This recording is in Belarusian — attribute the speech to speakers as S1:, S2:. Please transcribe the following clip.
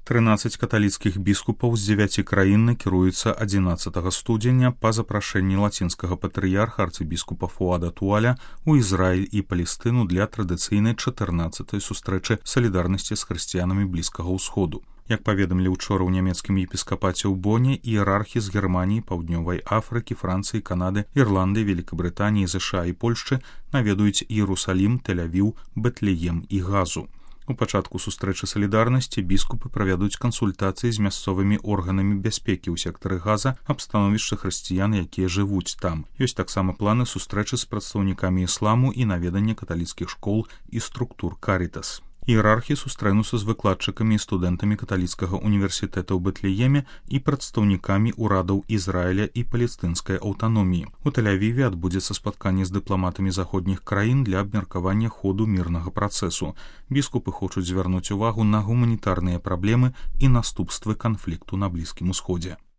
S1: 13 каталіцкіх біскупаў з 9 краін накіруюцца 11 студзеня па запрашэнні лацінскага патрыярха арцыбіскупа Фуада Туаля у Ізраіль і Палестыну для традыцыйнай 14-й сустрэчы салідарнасці з хрысціянамі Блізкага ўсходу. Як паведамілі ўчора ў нямецкім епіскапаце ў Боне, іерархі з Германіі, Паўднёвай Афрыкі, Францыі, Канады, Ірландыі, Великабрытаніі, ЗША і Польшчы наведаюць Іерусалім, Тель-Авіў, Бэтлеем і Газу. У пачатку сустрэчы салідарнасці біскупы правядуць кансультацыі з мясцовымі органамі бяспекі ў сектары Газа аб становішчы хрысціян, якія жывуць там. Ёсць таксама планы сустрэчы з прадстаўнікамі ісламу і наведання каталіцкіх школ і структур Карітас. Іерархі сустрэнуцца з выкладчыкамі і студэнтамі каталіцкага універсітэта ў Бэтлееме і прадстаўнікамі ўрадаў Ізраіля і палестынскай аўтаноміі. У Тель-Авіве адбудзецца спатканне з дыпламатамі заходніх краін для абмеркавання ходу мірнага працэсу. Біскупы хочуць звярнуць увагу на гуманітарныя праблемы і наступствы канфлікту на Блізкім Усходзе.